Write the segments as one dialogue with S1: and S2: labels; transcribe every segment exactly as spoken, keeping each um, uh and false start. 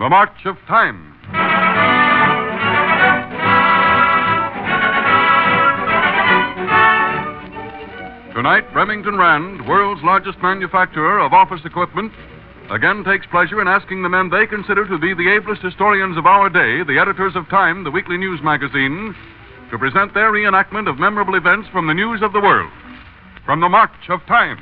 S1: March of Time. Tonight, Remington Rand, world's largest manufacturer of office equipment, again takes pleasure in asking the men they consider to be the ablest historians of our day, the editors of Time, the weekly news magazine, to present their reenactment of memorable events from the news of the world. From the March of Time.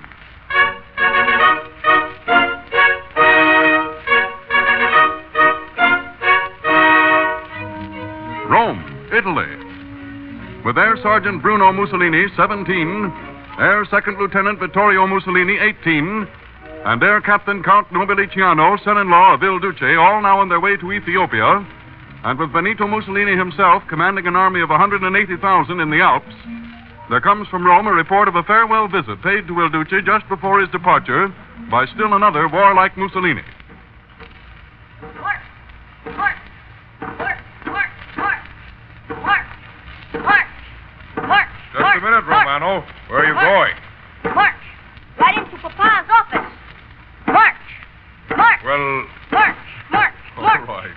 S1: Rome, Italy. With Air Sergeant Bruno Mussolini, seventeen, Air Second Lieutenant Vittorio Mussolini, eighteen, and Air Captain Count Nobiliciano, son-in-law of Il Duce, all now on their way to Ethiopia, and with Benito Mussolini himself commanding an army of one hundred eighty thousand in the Alps, there comes from Rome a report of a farewell visit paid to Il Duce just before his departure by still another warlike Mussolini.
S2: March! March! March! March! March! March! March! March!
S3: Just a minute, Romano. Where are you going?
S2: March! Right into Papa's office. March! March!
S3: Well...
S2: March! March! March!
S3: All right.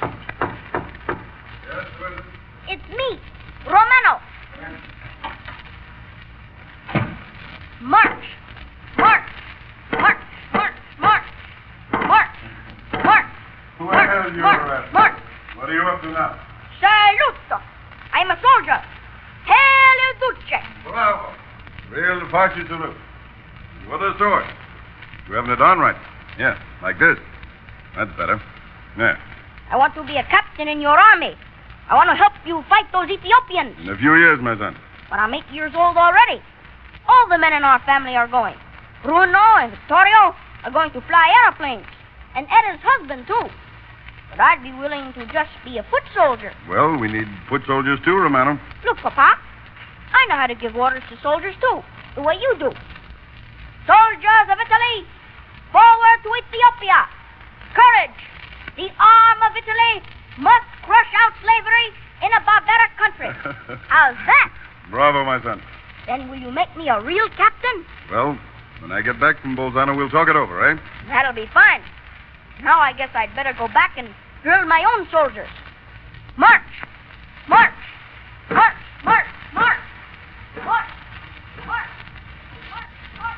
S3: Yes, well...
S2: It's me, Romano. March! March! March! March! March! March! March!
S3: Well, you're
S2: March!
S3: right.
S2: March!
S3: What are you up to now?
S2: Saluto! I'm a soldier. Hail Il Duce!
S3: Bravo. Real facile to look. With a sword. You having it on right? Yeah, like this. That's better. Yeah.
S2: I want to be a captain in your army. I want to help you fight those Ethiopians.
S3: In a few years, my son.
S2: But I'm eight years old already. All the men in our family are going. Bruno and Vittorio are going to fly airplanes. And Etta's husband, too. But I'd be willing to just be a foot soldier.
S3: Well, we need foot soldiers too, Romano.
S2: Look, Papa. I know how to give orders to soldiers, too. The way you do. Soldiers of Italy, forward to Ethiopia. Courage. The arm of Italy must crush out slavery in a barbaric country. How's that?
S3: Bravo, my son.
S2: Then will you make me a real captain?
S3: Well, when I get back from Bolzano, we'll talk it over, eh?
S2: That'll be fine. Now I guess I'd better go back and drill my own soldiers. March! March! March! March! March! March! March! March! March!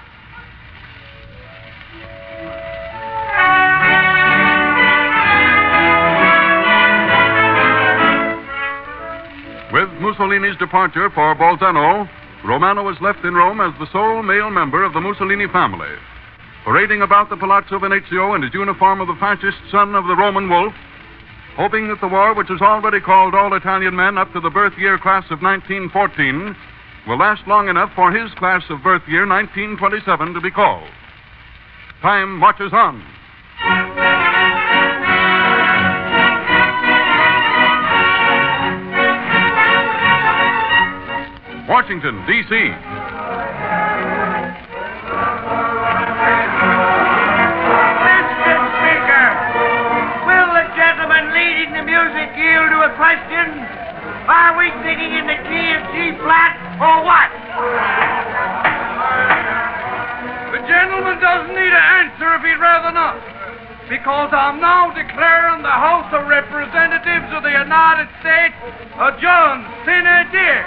S1: With Mussolini's departure for Bolzano, Romano was left in Rome as the sole male member of the Mussolini family. Parading about the Palazzo Venezio in his uniform of the fascist son of the Roman wolf, hoping that the war, which has already called all Italian men up to the birth year class of nineteen fourteen, will last long enough for his class of birth year nineteen twenty-seven to be called. Time marches on. Washington, D C
S4: Music yield to a question? Are we singing in the key of G flat or what?
S5: The gentleman doesn't need to answer if he'd rather not, because I'm now declaring the House of Representatives of the United States adjourned sine die.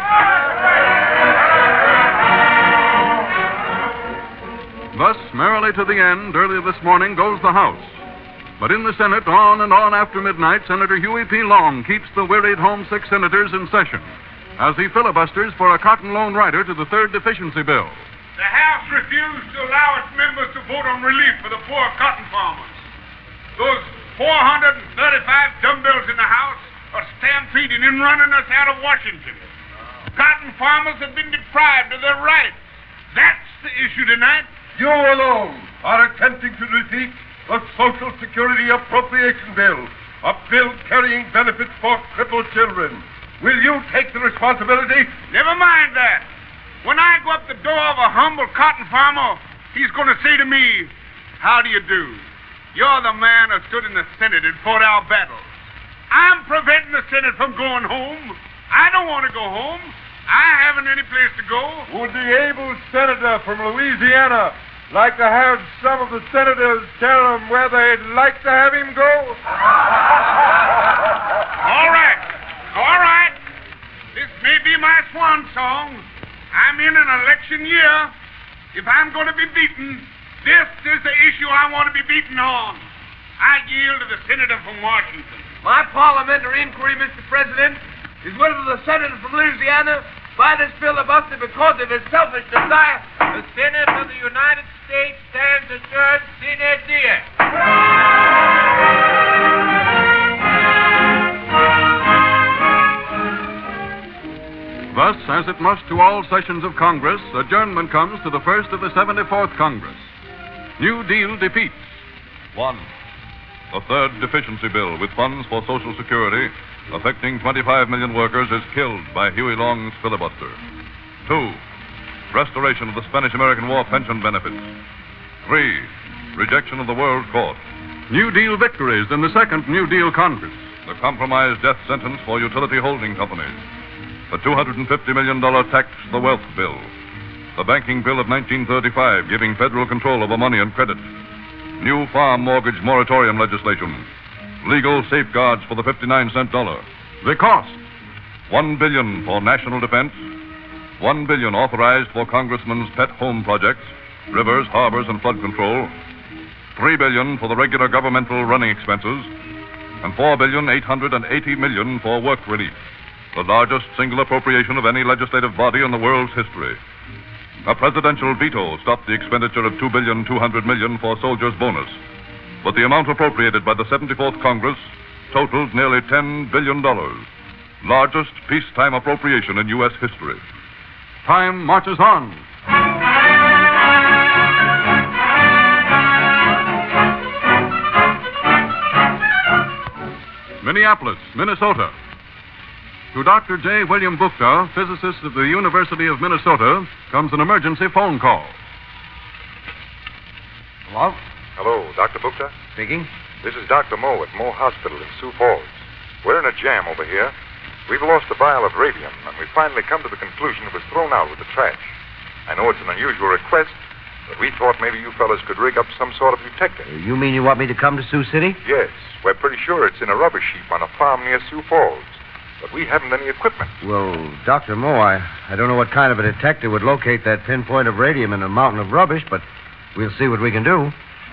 S1: Thus, merrily to the end, early this morning goes the House. But in the Senate, on and on after midnight, Senator Huey P. Long keeps the wearied homesick senators in session as he filibusters for a cotton loan rider to the third deficiency bill.
S6: The House refused to allow its members to vote on relief for the poor cotton farmers. Those four hundred thirty-five dumbbells in the House are stampeding and running us out of Washington. Cotton farmers have been deprived of their rights. That's the issue tonight.
S3: You alone are attempting to defeat the Social Security Appropriation Bill, a bill carrying benefits for crippled children. Will you take the responsibility?
S6: Never mind that. When I go up the door of a humble cotton farmer, he's going to say to me, "How do you do? You're the man who stood in the Senate and fought our battles. I'm preventing the Senate from going home. I don't want to go home. I haven't any place to go."
S3: Would the able senator from Louisiana Like to have some of the senators tell them where they'd like to have him go?
S6: All right. All right. This may be my swan song. I'm in an election year. If I'm going to be beaten, this is the issue I want to be beaten on. I yield to the senator from Washington.
S4: My parliamentary inquiry, Mister President, is whether the senator from Louisiana by this filibuster because of his selfish desire. The Senate of the United States stands adjourned sine die.
S1: Thus, as it must to all sessions of Congress, adjournment comes to the first of the seventy-fourth Congress. New Deal defeats.
S7: One, the third deficiency bill with funds for Social Security affecting twenty-five million workers is killed by Huey Long's filibuster. Two, restoration of the Spanish-American War pension benefits. Three, rejection of the World Court.
S1: New Deal victories in the second New Deal Congress.
S7: The compromise death sentence for utility holding companies. The two hundred fifty million dollars tax the wealth bill. The banking bill of nineteen thirty-five giving federal control over money and credit. New farm mortgage moratorium legislation. Legal safeguards for the fifty-nine cent dollar.
S1: The cost.
S7: One billion for national defense. One billion authorized for congressmen's pet home projects, rivers, harbors, and flood control. Three billion for the regular governmental running expenses. And four billion eight hundred and eighty million for work relief. The largest single appropriation of any legislative body in the world's history. A presidential veto stopped the expenditure of two billion two hundred million for soldiers' bonus. But the amount appropriated by the seventy-fourth Congress totaled nearly ten billion dollars. Largest peacetime appropriation in U S history.
S1: Time marches on. Minneapolis, Minnesota. To Doctor J. William Buchta, physicist of the University of Minnesota, comes an emergency phone call.
S8: Hello?
S9: Hello, Doctor Buchta?
S8: Speaking.
S9: This is Doctor Moe at Moe Hospital in Sioux Falls. We're in a jam over here. We've lost a vial of radium, and we've finally come to the conclusion it was thrown out with the trash. I know it's an unusual request, but we thought maybe you fellas could rig up some sort of detector.
S8: You mean you want me to come to Sioux City?
S9: Yes, we're pretty sure it's in a rubbish heap on a farm near Sioux Falls. But we haven't any equipment.
S8: Well, Doctor Moe, I, I don't know what kind of a detector would locate that pinpoint of radium in a mountain of rubbish, but we'll see what we can do.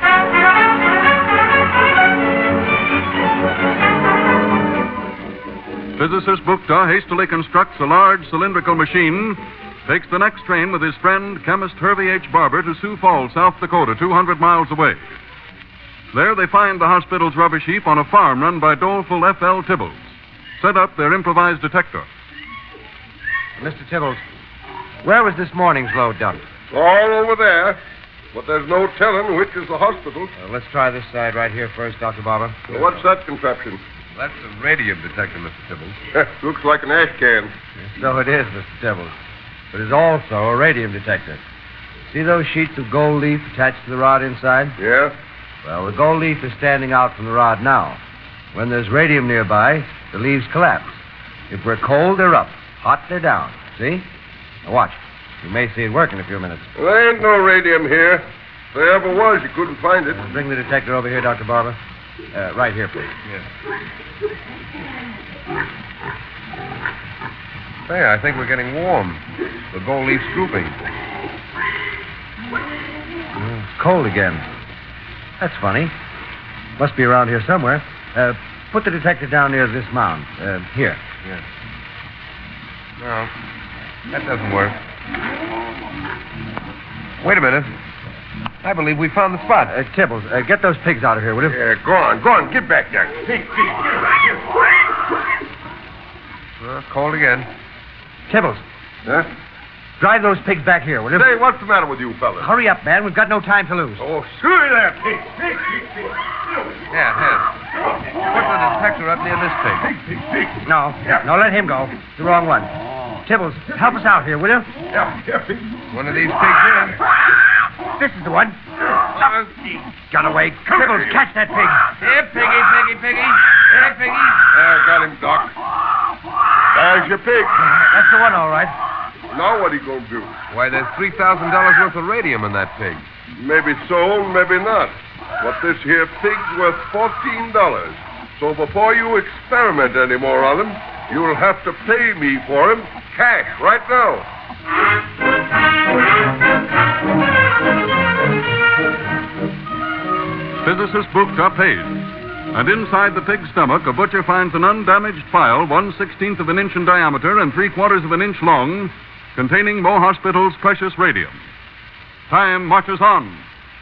S1: Physicist Buchta hastily constructs a large cylindrical machine, takes the next train with his friend, chemist Hervey H. Barber, to Sioux Falls, South Dakota, two hundred miles away. There they find the hospital's rubbish heap on a farm run by doleful F L Tibbles. Set up their improvised detector.
S8: Mister Tibbles, where was this morning's load dumped?
S3: All over there. But there's no telling which is the hospital.
S8: Uh, let's try this side right here first, Doctor Barber.
S3: Well, what's that contraption?
S10: That's a radium detector, Mister Tibbles.
S3: Looks like an ash can.
S8: So it is, Mister Tibbles. But it's also a radium detector. See those sheets of gold leaf attached to the rod inside?
S3: Yeah?
S8: Well, the gold leaf is standing out from the rod now. When there's radium nearby, the leaves collapse. If we're cold, they're up. Hot, they're down. See? Now watch. You may see it work in a few minutes.
S3: Well, there ain't no radium here. If there ever was, you couldn't find it.
S8: Bring the detector over here, Doctor Barber. Uh, right here, please.
S10: Yes. Say, I think we're getting warm. The gold leaf's drooping.
S8: Mm, it's cold again. That's funny. Must be around here somewhere. Uh, put the detector down near this mound. Uh, here.
S10: Yes. No, that doesn't work. Wait a minute. I believe we found the spot.
S8: Uh, Tibbles, uh, get those pigs out of here, will you?
S3: Yeah, go on, go on. Get back there. Pig, pig.
S10: Uh, cold again.
S8: Tibbles,
S3: Huh?
S8: drive those pigs back here, will you?
S3: Say, what's the matter with you fellas?
S8: Hurry up, man. We've got no time to lose.
S3: Oh, sure there, pig. Pig, pig, pig.
S10: Yeah, here. Put the detector up near this pig.
S3: Pig, pig, pig.
S8: No, no, let him go. It's the wrong one. Tibbles, help us out here, will you?
S3: Yeah, yeah, pig.
S10: One of these pigs here.
S8: This is the one. Got away. Tibbles, catch that pig.
S4: Here, piggy, piggy, piggy. Here, piggy.
S3: There, got him, Doc. There's your pig.
S8: That's the one, all right.
S3: Now what are you going to do?
S10: Why, there's three thousand dollars worth of radium in that pig.
S3: Maybe so, maybe not. But this here pig's worth fourteen dollars. So before you experiment anymore on him, you'll have to pay me for him cash right now.
S1: Physicist Book are paid. And inside the pig's stomach, a butcher finds an undamaged phial, one sixteenth of an inch in diameter and three quarters of an inch long, containing Moe Hospital's precious radium. Time marches on.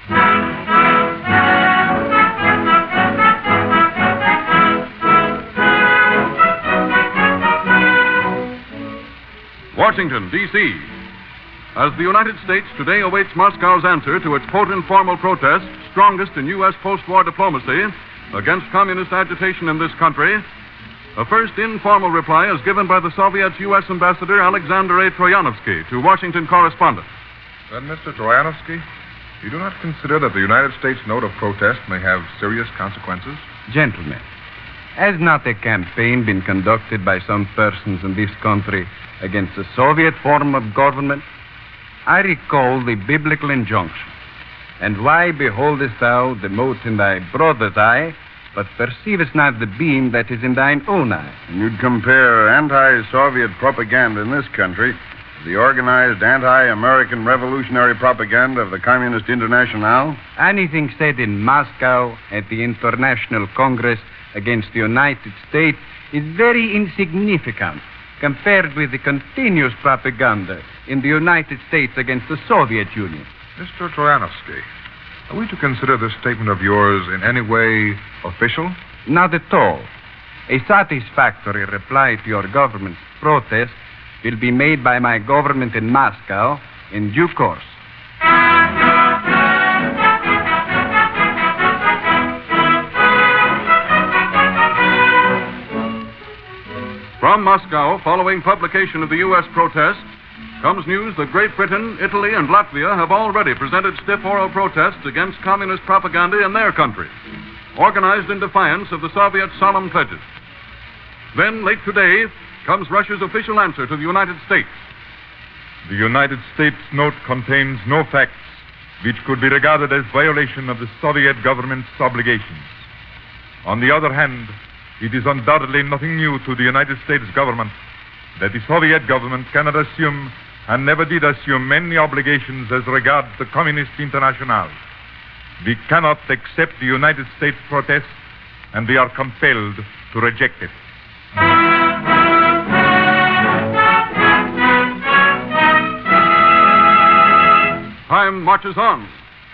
S1: Washington, D C As the United States today awaits Moscow's answer to its potent formal protest, strongest in U S post-war diplomacy, against communist agitation in this country, a first informal reply is given by the Soviet's U S Ambassador Alexander A. Troyanovsky to Washington correspondent.
S11: Then, Mister Troyanovsky, you do not consider that the United States note of protest may have serious consequences?
S5: Gentlemen, has not a campaign been conducted by some persons in this country against the Soviet form of government? I recall the biblical injunction. And why beholdest thou the mote in thy brother's eye, but perceivest not the beam that is in thine own eye?
S12: And you'd compare anti-Soviet propaganda in this country to the organized anti-American revolutionary propaganda of the Communist Internationale?
S5: Anything said in Moscow at the International Congress against the United States is very insignificant compared with the continuous propaganda in the United States against the Soviet Union.
S11: Mister Troyanovsky, are we to consider this statement of yours in any way official?
S5: Not at all. A satisfactory reply to your government's protest will be made by my government in Moscow in due course.
S1: From Moscow, following publication of the U S protest, comes news that Great Britain, Italy, and Latvia have already presented stiff oral protests against communist propaganda in their countries, organized in defiance of the Soviet solemn pledges. Then, late today, comes Russia's official answer to the United States.
S13: The United States note contains no facts which could be regarded as violation of the Soviet government's obligations. On the other hand, it is undoubtedly nothing new to the United States government that the Soviet government cannot assume and never did assume any obligations as regards the Communist Internationale. We cannot accept the United States protest, and we are compelled to reject it.
S1: Time marches on.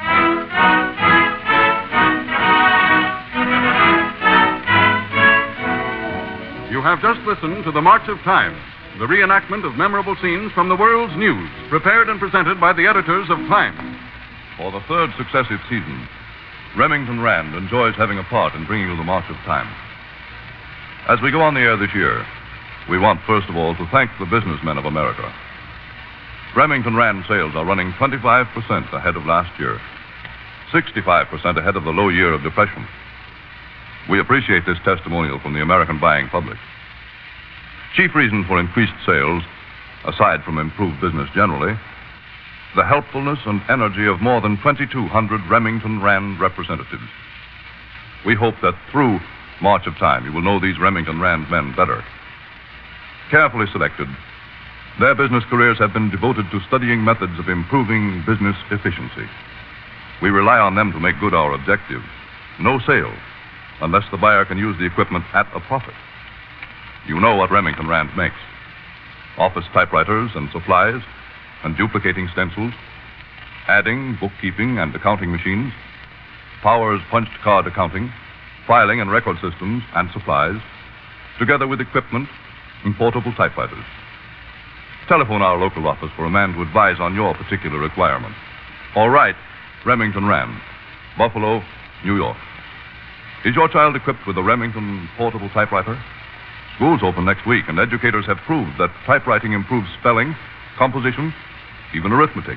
S1: You have just listened to The March of Time, the reenactment of memorable scenes from the world's news, prepared and presented by the editors of Time.
S7: For the third successive season, Remington Rand enjoys having a part in bringing you The March of Time. As we go on the air this year, we want, first of all, to thank the businessmen of America. Remington Rand sales are running twenty-five percent ahead of last year, sixty-five percent ahead of the low year of depression. We appreciate this testimonial from the American buying public. Chief reason for increased sales, aside from improved business generally, the helpfulness and energy of more than twenty-two hundred Remington Rand representatives. We hope that through March of Time, you will know these Remington Rand men better. Carefully selected, their business careers have been devoted to studying methods of improving business efficiency. We rely on them to make good our objective: no sale unless the buyer can use the equipment at a profit. You know what Remington Rand makes: office typewriters and supplies, and duplicating stencils, adding, bookkeeping, and accounting machines, Powers punched card accounting, filing and record systems and supplies, together with equipment and portable typewriters. Telephone our local office for a man to advise on your particular requirement. Or write Remington Rand, Buffalo, New York. Is your child equipped with a Remington portable typewriter? Schools open next week, and educators have proved that typewriting improves spelling, composition, even arithmetic.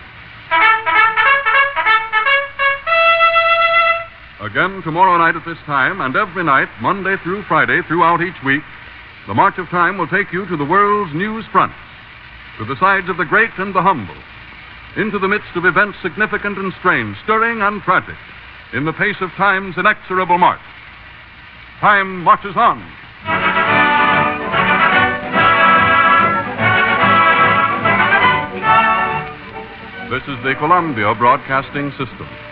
S1: Again tomorrow night at this time, and every night, Monday through Friday, throughout each week, The March of Time will take you to the world's news fronts. to the sides of the great and the humble, into the midst of events significant and strange, stirring and tragic, in the pace of time's inexorable march. Time marches on. This is the Columbia Broadcasting System.